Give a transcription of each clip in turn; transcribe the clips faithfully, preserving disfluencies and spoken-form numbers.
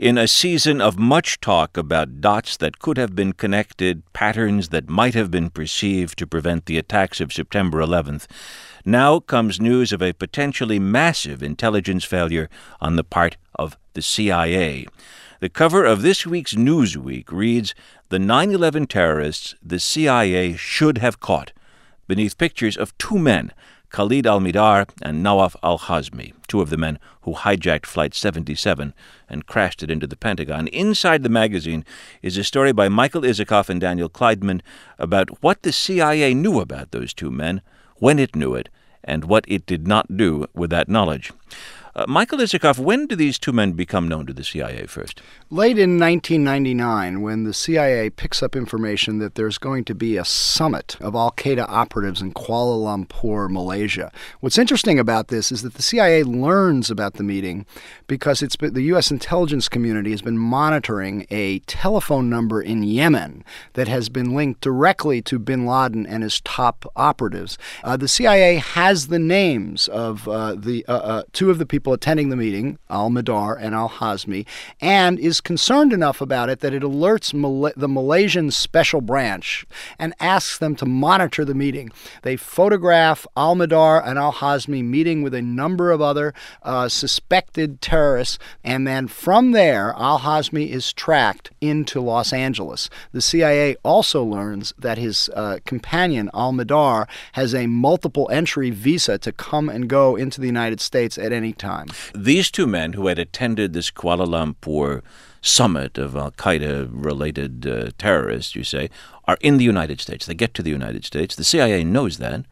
In a season of much talk about dots that could have been connected, patterns that might have been perceived to prevent the attacks of September eleventh, now comes news of a potentially massive intelligence failure on the part of the C I A. The cover of this week's Newsweek reads, "The nine eleven terrorists the C I A should have caught," beneath pictures of two men, Khalid al-Mihdhar and Nawaf al-Hazmi, two of the men who hijacked Flight seventy-seven and crashed it into the Pentagon. Inside the magazine is a story by Michael Isikoff and Daniel Kleidman about what the C I A knew about those two men, when it knew it, and what it did not do with that knowledge. Uh, Michael Isikoff, when do these two men become known to the C I A first? Late in nineteen ninety-nine, when the C I A picks up information that there's going to be a summit of al-Qaeda operatives in Kuala Lumpur, Malaysia. What's interesting about this is that the C I A learns about the meeting because it's been, the U S intelligence community has been monitoring a telephone number in Yemen that has been linked directly to bin Laden and his top operatives. Uh, the C I A has the names of uh, the uh, uh, two of the people attending the meeting, al-Mihdhar and al-Hazmi, and is concerned enough about it that it alerts Mal- the Malaysian special branch and asks them to monitor the meeting. They photograph al-Mihdhar and al-Hazmi meeting with a number of other uh, suspected terrorists, and then from there, al-Hazmi is tracked into Los Angeles. The C I A also learns that his uh, companion, al-Mihdhar, has a multiple entry visa to come and go into the United States at any time. These two men who had attended this Kuala Lumpur summit of al-Qaeda-related uh, terrorists, you say, are in the United States. They get to the United States. The C I A knows that,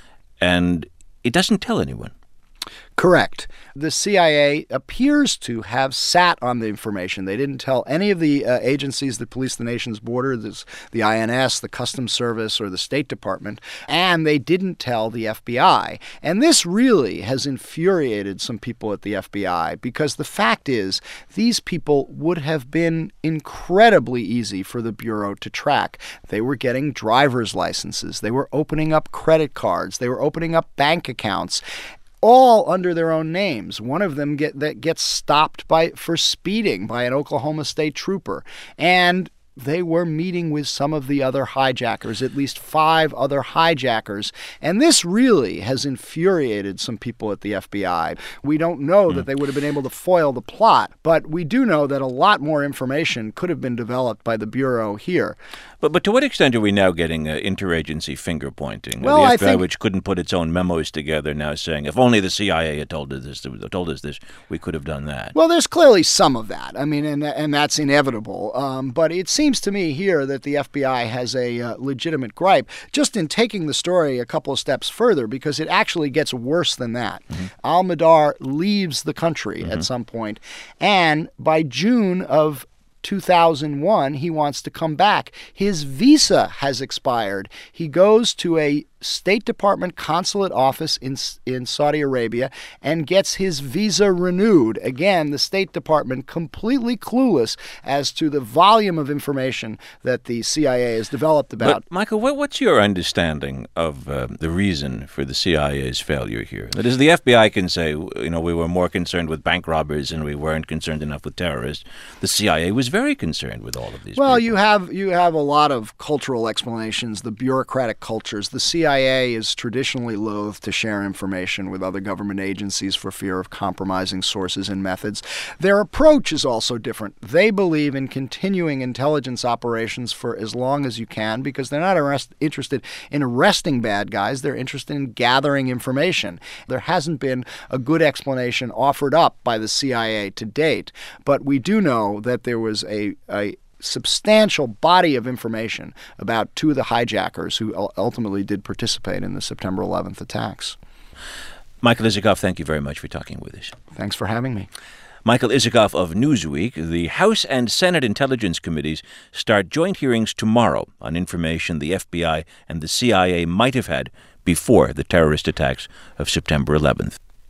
and it doesn't tell anyone. Correct. The C I A appears to have sat on the information. They didn't tell any of the uh, agencies that police the nation's border, this, the I N S, the Customs Service, or the State Department, and they didn't tell the F B I. And this really has infuriated some people at the F B I because the fact is these people would have been incredibly easy for the Bureau to track. They were getting driver's licenses. They were opening up credit cards. They were opening up bank accounts, all under their own names. One of them get that gets stopped by for speeding by an Oklahoma State trooper. And they were meeting with some of the other hijackers, at least five other hijackers. And this really has infuriated some people at the F B I. We don't know mm. that they would have been able to foil the plot, but we do know that a lot more information could have been developed by the Bureau here. But but to what extent are we now getting uh, interagency finger-pointing? Well, the F B I, I think, which couldn't put its own memos together, now saying, if only the C I A had told us this, told us this, we could have done that. Well, there's clearly some of that. I mean, and and that's inevitable. Um, but it seems to me here that the F B I has a uh, legitimate gripe just in taking the story a couple of steps further, because it actually gets worse than that. Mm-hmm. Al-Mihdhar leaves the country mm-hmm. at some point, and by June of two thousand one, he wants to come back. His visa has expired. He goes to a State Department consulate office in in Saudi Arabia and gets his visa renewed. Again, the State Department completely clueless as to the volume of information that the C I A has developed about. But, Michael, what, what's your understanding of uh, the reason for the C I A's failure here? That is, the F B I can say, you know, we were more concerned with bank robbers and we weren't concerned enough with terrorists. The C I A was very concerned with all of these Well, people. you have you have a lot of cultural explanations, the bureaucratic cultures. The C I A is traditionally loath to share information with other government agencies for fear of compromising sources and methods. Their approach is also different. They believe in continuing intelligence operations for as long as you can because they're not arrest- interested in arresting bad guys. They're interested in gathering information. There hasn't been a good explanation offered up by the C I A to date, but we do know that there was a, a substantial body of information about two of the hijackers who ultimately did participate in the September eleventh attacks. Michael Isikoff, thank you very much for talking with us. Thanks for having me. Michael Isikoff of Newsweek. The House and Senate Intelligence Committees start joint hearings tomorrow on information the F B I and the C I A might have had before the terrorist attacks of September eleventh.